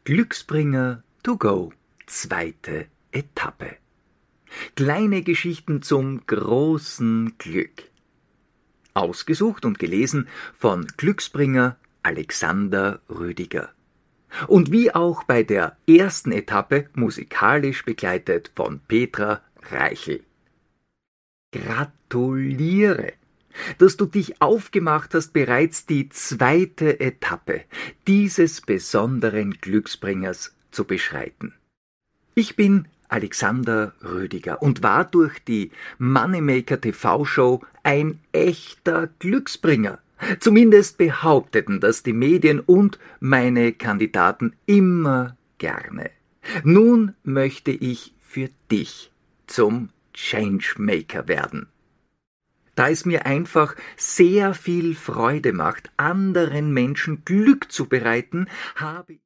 Glücksbringer to go, zweite Etappe. Kleine Geschichten zum großen Glück. Ausgesucht und gelesen von Glücksbringer Alexander Rüdiger. Und wie auch bei der ersten Etappe musikalisch begleitet von Petra Reichel. Gratuliere, dass du dich aufgemacht hast, bereits die zweite Etappe dieses besonderen Glücksbringers zu beschreiten. Ich bin Alexander Rüdiger und war durch die Moneymaker TV-Show ein echter Glücksbringer. Zumindest behaupteten das die Medien und meine Kandidaten immer gerne. Nun möchte ich für dich zum Changemaker werden. Da es mir einfach sehr viel Freude macht, anderen Menschen Glück zu bereiten, habe